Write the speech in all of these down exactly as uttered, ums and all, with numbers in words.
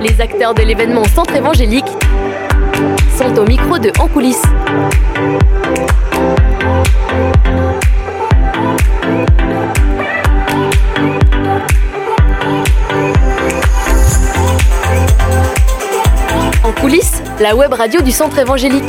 Les acteurs de l'événement Centre évangélique sont au micro de En coulisses. En coulisses, la web radio du Centre évangélique.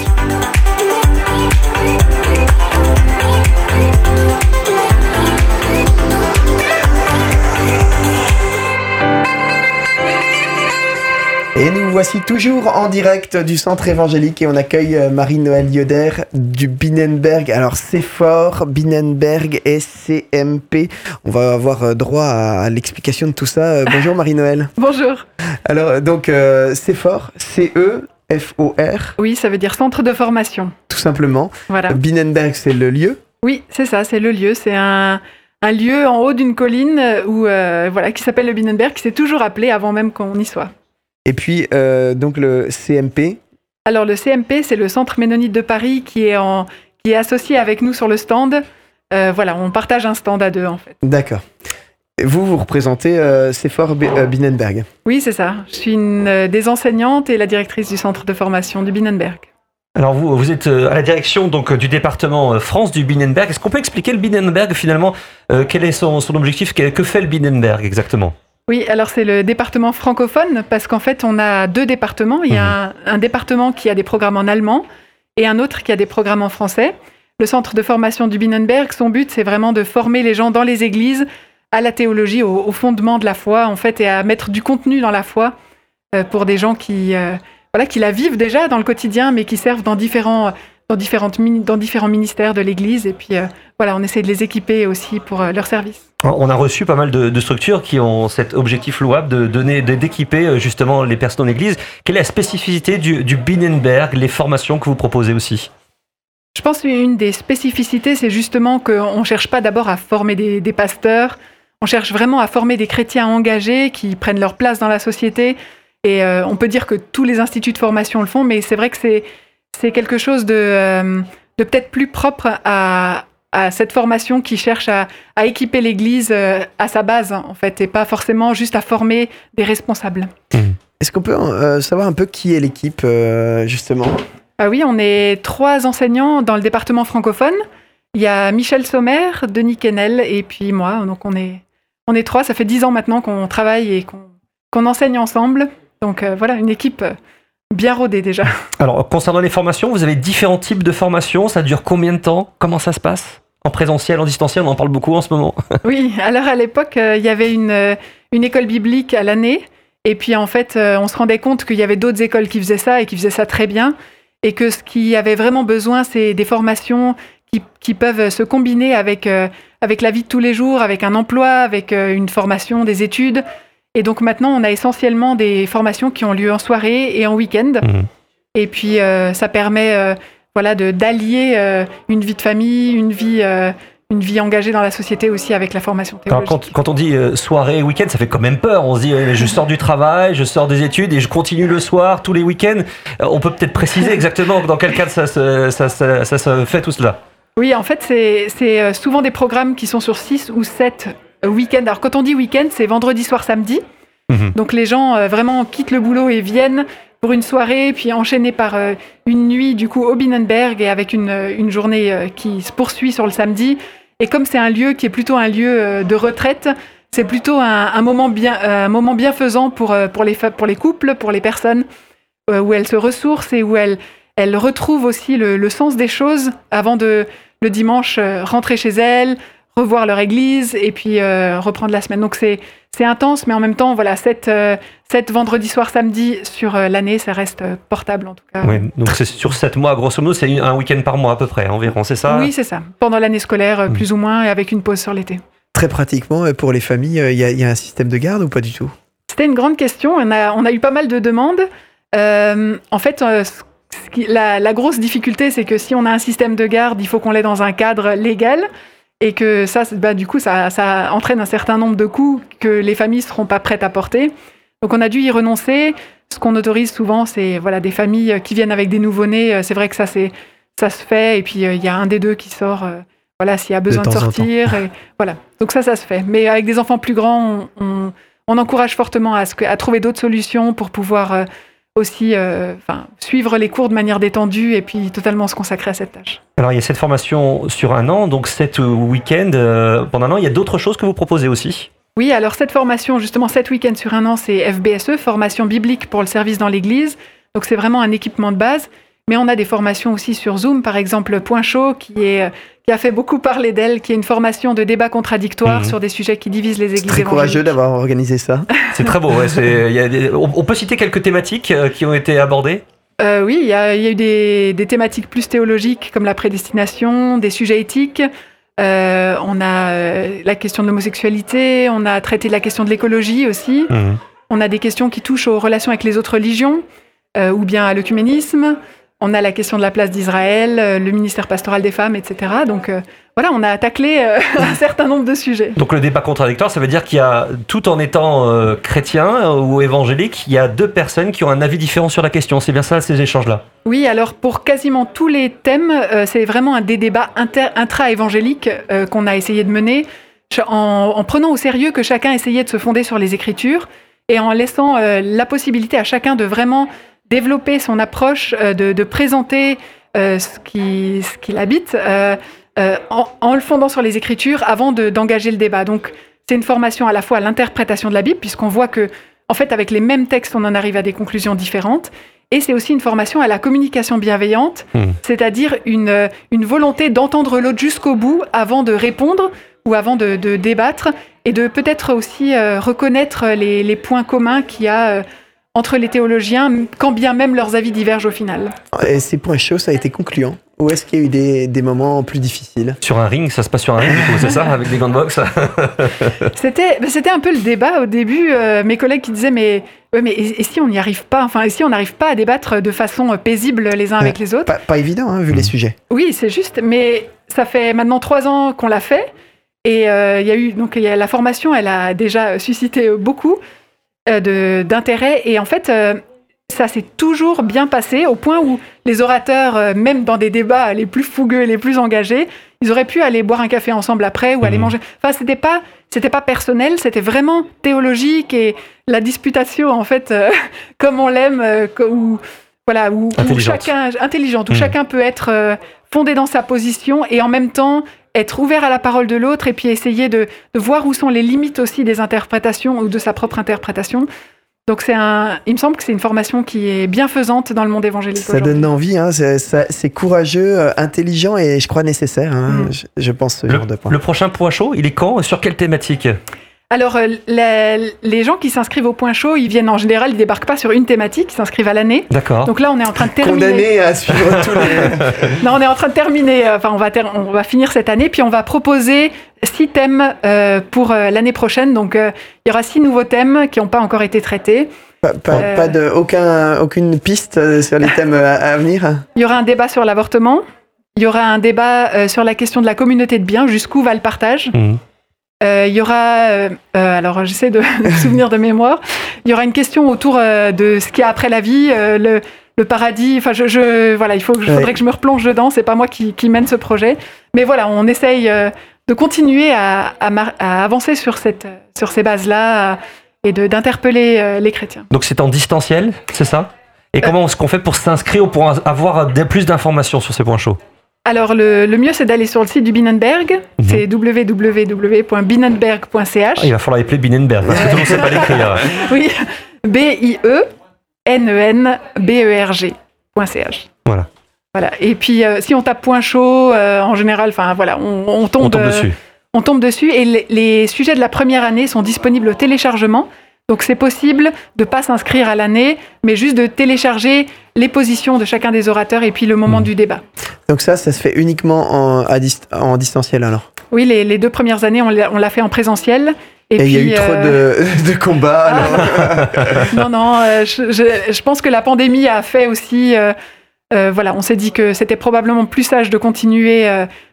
Et nous voici toujours en direct du Centre évangélique et on accueille Marie-Noëlle Yoder du Binnenberg. Alors c'est fort, Binnenberg et C M P. On va avoir droit à l'explication de tout ça. Bonjour Marie-Noëlle. Bonjour. Alors donc euh, c'est fort, C E F O R. Oui, ça veut dire centre de formation. Tout simplement. Voilà. Binnenberg, c'est le lieu. Oui, c'est ça, c'est le lieu. C'est un, un lieu en haut d'une colline où, euh, voilà, qui s'appelle le Binnenberg, qui s'est toujours appelé avant même qu'on y soit. Et puis, euh, donc le C M P. Alors, le C M P, c'est le Centre Ménonite de Paris qui est, en, qui est associé avec nous sur le stand. Euh, voilà, on partage un stand à deux, en fait. D'accord. Vous, vous représentez euh, Sephore B- euh, Binnenberg. Oui, c'est ça. Je suis une euh, des enseignantes et la directrice du centre de formation du Binnenberg. Alors, vous, vous êtes à la direction donc, du département France du Binnenberg. Est-ce qu'on peut expliquer le Binnenberg, finalement, euh, quel est son, son objectif, que, que fait le Binnenberg, exactement ? Oui, alors c'est le département francophone, parce qu'en fait, on a deux départements. Il y a un, un département qui a des programmes en allemand et un autre qui a des programmes en français. Le centre de formation du Binnenberg, son but, c'est vraiment de former les gens dans les églises à la théologie, au, au fondement de la foi, en fait, et à mettre du contenu dans la foi euh, pour des gens qui, euh, voilà, qui la vivent déjà dans le quotidien, mais qui servent dans différents, dans différentes, dans différents ministères de l'Église. Et puis, euh, voilà, on essaie de les équiper aussi pour euh, leur service. On a reçu pas mal de, de structures qui ont cet objectif louable de donner, de, d'équiper justement les personnes en église. Quelle est la spécificité du, du Binnenberg, les formations que vous proposez aussi ? Je pense qu'une des spécificités, c'est justement qu'on ne cherche pas d'abord à former des, des pasteurs, on cherche vraiment à former des chrétiens engagés qui prennent leur place dans la société. Et euh, on peut dire que tous les instituts de formation le font, mais c'est vrai que c'est, c'est quelque chose de, euh, de peut-être plus propre à... à cette formation qui cherche à, à équiper l'Église à sa base, en fait, et pas forcément juste à former des responsables. Mmh. Est-ce qu'on peut euh, savoir un peu qui est l'équipe, euh, justement ? Ah oui, on est trois enseignants dans le département francophone. Il y a Michel Sommer, Denis Kennel et puis moi. Donc on est, on est trois, ça fait dix ans maintenant qu'on travaille et qu'on, qu'on enseigne ensemble. Donc euh, voilà, une équipe bien rodée déjà. Alors, concernant les formations, vous avez différents types de formations. Ça dure combien de temps ? Comment ça se passe ? En présentiel, en distanciel, on en parle beaucoup en ce moment. Oui, alors à l'époque, euh, il y avait une, euh, une école biblique à l'année. Et puis en fait, euh, on se rendait compte qu'il y avait d'autres écoles qui faisaient ça et qui faisaient ça très bien. Et que ce qui avait vraiment besoin, c'est des formations qui, qui peuvent se combiner avec, euh, avec la vie de tous les jours, avec un emploi, avec euh, une formation, des études. Et donc maintenant, on a essentiellement des formations qui ont lieu en soirée et en week-end. Mmh. Et puis, euh, ça permet euh, voilà, de, d'allier euh, une vie de famille, une vie, euh, une vie engagée dans la société aussi avec la formation théologique. Alors, quand, quand on dit euh, soirée, week-end, ça fait quand même peur. On se dit, euh, je sors du travail, je sors des études et je continue le soir, tous les week-ends. Euh, on peut peut-être préciser exactement dans quel cadre ça se ça, ça, ça, ça fait tout cela. Oui, en fait, c'est, c'est souvent des programmes qui sont sur six ou sept week-ends. Alors, quand on dit week-end, c'est vendredi soir, samedi. Mmh. Donc, les gens euh, vraiment quittent le boulot et viennent pour une soirée, puis enchaînée par euh, une nuit du coup au Binnenberg et avec une, une journée euh, qui se poursuit sur le samedi. Et comme c'est un lieu qui est plutôt un lieu euh, de retraite, c'est plutôt un, un, moment, bien, euh, un moment bienfaisant pour, euh, pour, les, pour les couples, pour les personnes, euh, où elles se ressourcent et où elles, elles retrouvent aussi le, le sens des choses avant de, le dimanche, euh, rentrer chez elles, revoir leur église et puis euh, reprendre la semaine. Donc c'est, c'est intense, mais en même temps, voilà, sept, euh, sept vendredi soir, samedi sur euh, l'année, ça reste euh, portable en tout cas. Oui, donc c'est sur sept mois, grosso modo, c'est un week-end par mois à peu près, environ, c'est ça ? Oui, c'est ça. Pendant l'année scolaire, euh, mmh. plus ou moins, et avec une pause sur l'été. Très pratiquement, pour les familles, il y, y a un système de garde ou pas du tout ? C'était une grande question. On a, on a eu pas mal de demandes. Euh, en fait, euh, ce qui, la, la grosse difficulté, c'est que si on a un système de garde, il faut qu'on l'ait dans un cadre légal. Et que ça, bah, du coup, ça, ça entraîne un certain nombre de coûts que les familles ne seront pas prêtes à porter. Donc, on a dû y renoncer. Ce qu'on autorise souvent, c'est voilà, des familles qui viennent avec des nouveau-nés. C'est vrai que ça, c'est, ça se fait. Et puis, il euh, y a un des deux qui sort euh, voilà, s'il y a besoin de, de sortir. Et, voilà. Donc, ça, ça se fait. Mais avec des enfants plus grands, on, on, on encourage fortement à, ce que, à trouver d'autres solutions pour pouvoir euh, aussi euh, suivre les cours de manière détendue et puis totalement se consacrer à cette tâche. Alors il y a cette formation sur un an, donc sept week-ends euh, pendant un an. Il y a d'autres choses que vous proposez aussi ? Oui, alors cette formation, justement sept week-ends sur un an, c'est F B S E, formation biblique pour le service dans l'Église. Donc c'est vraiment un équipement de base. Mais on a des formations aussi sur Zoom, par exemple Point Chaud, qui, est, qui a fait beaucoup parler d'elle, qui est une formation de débat contradictoire mmh. sur des sujets qui divisent les églises évangéliques. C'est très courageux d'avoir organisé ça. C'est très beau, ouais, c'est, y a des, on, on peut citer quelques thématiques euh, qui ont été abordées ? euh, Oui, il y, y a eu des, des thématiques plus théologiques, comme la prédestination, des sujets éthiques. Euh, on a euh, la question de l'homosexualité, on a traité de la question de l'écologie aussi. Mmh. On a des questions qui touchent aux relations avec les autres religions, euh, ou bien à l'œcuménisme. On a la question de la place d'Israël, euh, le ministère pastoral des femmes, et cetera. Donc euh, voilà, on a taclé euh, un certain nombre de sujets. Donc le débat contradictoire, ça veut dire qu'il y a, tout en étant euh, chrétien ou évangélique, il y a deux personnes qui ont un avis différent sur la question. C'est bien ça, ces échanges-là ? Oui, alors pour quasiment tous les thèmes, euh, c'est vraiment un des débats inter- intra-évangéliques euh, qu'on a essayé de mener, en, en prenant au sérieux que chacun essayait de se fonder sur les Écritures et en laissant euh, la possibilité à chacun de vraiment développer son approche, euh, de, de présenter euh, ce, qui, ce qu'il habite euh, euh, en, en le fondant sur les Écritures avant de, d'engager le débat. Donc c'est une formation à la fois à l'interprétation de la Bible, puisqu'on voit que, en fait, avec les mêmes textes, on en arrive à des conclusions différentes. Et c'est aussi une formation à la communication bienveillante, mmh. c'est-à-dire une, une volonté d'entendre l'autre jusqu'au bout avant de répondre ou avant de, de débattre, et de peut-être aussi euh, reconnaître les, les points communs qu'il y a euh, entre les théologiens, quand bien même leurs avis divergent au final. Et ces points chauds, ça a été concluant. Ou est-ce qu'il y a eu des, des moments plus difficiles ? Sur un ring, ça se passe sur un ring, du coup, c'est ça, avec des gants de boxe. c'était, c'était un peu le débat au début. Euh, mes collègues qui disaient, mais, ouais, mais et, et si on n'y arrive pas, enfin, et si on n'arrive pas à débattre de façon paisible les uns avec les autres ? Pas, pas évident, hein, vu mmh. les sujets. Oui, c'est juste, mais ça fait maintenant trois ans qu'on l'a fait. Et euh, il y a eu, donc, y a, la formation, elle a déjà suscité beaucoup euh, de, d'intérêt. Et en fait, euh, ça s'est toujours bien passé, au point où les orateurs, euh, même dans des débats les plus fougueux, les plus engagés, ils auraient pu aller boire un café ensemble après ou mmh. aller manger. Enfin, c'était pas, c'était pas personnel, c'était vraiment théologique, et la disputation, en fait, euh, comme on l'aime, euh, où, voilà, où, où chacun, intelligente, où mmh. chacun peut être euh, fondé dans sa position et en même temps être ouvert à la parole de l'autre, et puis essayer de, de voir où sont les limites aussi des interprétations ou de sa propre interprétation. Donc c'est un, il me semble que c'est une formation qui est bienfaisante dans le monde évangélique ça aujourd'hui. Donne envie, hein, c'est, ça, c'est courageux, euh, intelligent et je crois nécessaire, hein, mmh. je, je pense ce le, genre de point. Le prochain Point Chaud, il est quand ? Sur quelle thématique ? Alors, euh, les, les gens qui s'inscrivent au Point Chaud, ils viennent en général, ils débarquent pas sur une thématique, ils s'inscrivent à l'année. D'accord. Donc là, on est en train de terminer. Condamné à suivre tous les... Non, on est en train de terminer, enfin, on va, ter- on va finir cette année, puis on va proposer six thèmes euh, pour euh, l'année prochaine. Donc, euh, il y aura six nouveaux thèmes qui n'ont pas encore été traités. Pas, pas, euh, pas de, aucun, aucune piste sur les thèmes à, à venir ? Il y aura un débat sur l'avortement. Il y aura un débat euh, sur la question de la communauté de biens, jusqu'où va le partage. Mmh. Euh, il y aura, euh, euh, alors j'essaie de me souvenir de mémoire, il y aura une question autour euh, de ce qu'il y a après la vie, euh, le, le paradis. Enfin, je, je, voilà, il faut, il faudrait ouais. que je me replonge dedans. C'est pas moi qui, qui mène ce projet, mais voilà, on essaye euh, de continuer à, à, mar- à avancer sur cette, sur ces bases-là à, et de, d'interpeller euh, les chrétiens. Donc c'est en distanciel, c'est ça ? Et euh, comment est-ce qu'on fait pour s'inscrire ou pour avoir des, plus d'informations sur ces points chauds ? Alors, le, le mieux, c'est d'aller sur le site du Binnenberg. Mmh. C'est w w w point binnenberg point c h. Ah, il va falloir appeler Binnenberg, parce que tout le monde ne sait pas l'écrire. Oui, B I E N E N B E R G point c h. Voilà. Voilà. Et puis, euh, si on tape point chaud, euh, en général, enfin voilà, on, on, tombe, on tombe euh, dessus. On tombe dessus. Et les, les sujets de la première année sont disponibles au téléchargement. Donc, c'est possible de ne pas s'inscrire à l'année, mais juste de télécharger les positions de chacun des orateurs et puis le moment mmh. du débat. Donc ça, ça se fait uniquement en, à dist- en distanciel alors ? Oui, les, les deux premières années, on l'a, on l'a fait en présentiel. Et il y a eu euh... trop de, de combats alors. Non, non, euh, je, je, je pense que la pandémie a fait aussi... Euh, euh, voilà, on s'est dit que c'était probablement plus sage de continuer... Euh,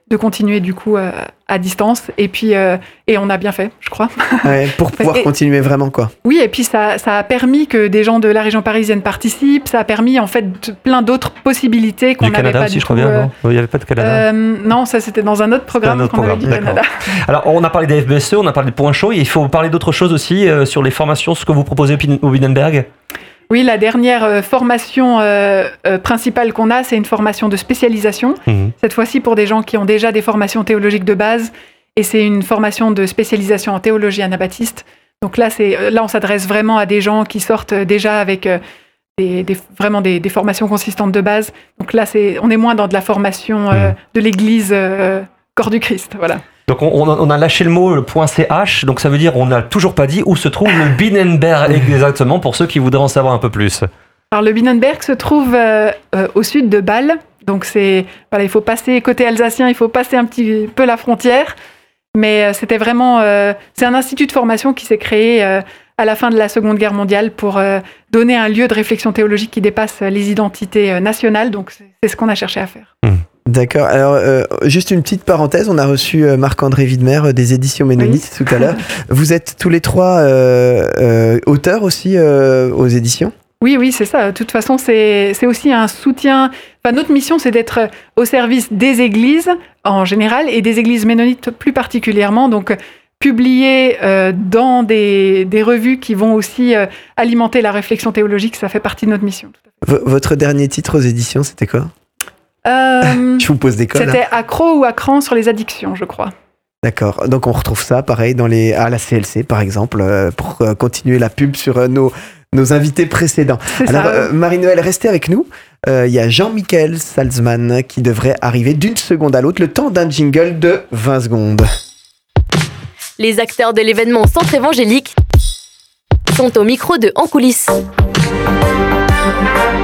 de continuer du coup euh, à distance. Et puis, euh, et on a bien fait, je crois. Ouais, pour pouvoir et, continuer vraiment, quoi. Oui, et puis ça, ça a permis que des gens de la région parisienne participent. Ça a permis en fait plein d'autres possibilités qu'on n'avait pas aussi, du je tout. Bien, euh, non il n'y avait pas de Canada. Euh, non, ça c'était dans un autre programme un autre qu'on programme, avait du Canada. Alors, on a parlé des F B S E, on a parlé de points chauds. Il faut parler d'autres choses aussi euh, sur les formations, ce que vous proposez au Binenberg. Oui, la dernière euh, formation euh, euh, principale qu'on a, c'est une formation de spécialisation. Mmh. Cette fois-ci pour des gens qui ont déjà des formations théologiques de base. Et c'est une formation de spécialisation en théologie anabaptiste. Donc là, c'est, là on s'adresse vraiment à des gens qui sortent déjà avec euh, des, des, vraiment des, des formations consistantes de base. Donc là, c'est, on est moins dans de la formation euh, mmh. de l'Église euh, corps du Christ. Voilà. Donc on, on a lâché le mot le point .ch, donc ça veut dire on n'a toujours pas dit où se trouve le Binenberg exactement pour ceux qui voudraient en savoir un peu plus. Alors le Binenberg se trouve euh, euh, au sud de Bâle, donc c'est voilà, il faut passer côté alsacien, il faut passer un petit peu la frontière, mais euh, c'était vraiment euh, c'est un institut de formation qui s'est créé euh, à la fin de la Seconde Guerre mondiale pour euh, donner un lieu de réflexion théologique qui dépasse les identités euh, nationales, donc c'est, c'est ce qu'on a cherché à faire. Mmh. D'accord. Alors, euh, juste une petite parenthèse. On a reçu euh, Marc-André Widmer euh, des éditions Ménonites oui. tout à l'heure. Vous êtes tous les trois euh, euh, auteurs aussi euh, aux éditions ? Oui, oui, c'est ça. De toute façon, c'est, c'est aussi un soutien. Enfin, notre mission, c'est d'être au service des églises en général et des églises ménonites plus particulièrement. Donc, publier euh, dans des, des revues qui vont aussi euh, alimenter la réflexion théologique, ça fait partie de notre mission. V- votre dernier titre aux éditions, c'était quoi ? Euh, je vous pose des codes. C'était Accro ou Accran sur les addictions, je crois. D'accord. Donc on retrouve ça, pareil, dans les à la C L C, par exemple, euh, pour euh, continuer la pub sur euh, nos nos invités précédents. C'est Alors, ça, euh, Marie-Noël, restez avec nous. Il euh, y a Jean-Michel Salzman qui devrait arriver d'une seconde à l'autre, le temps d'un jingle de vingt secondes. Les acteurs de l'événement Centre évangélique sont au micro de En coulisses.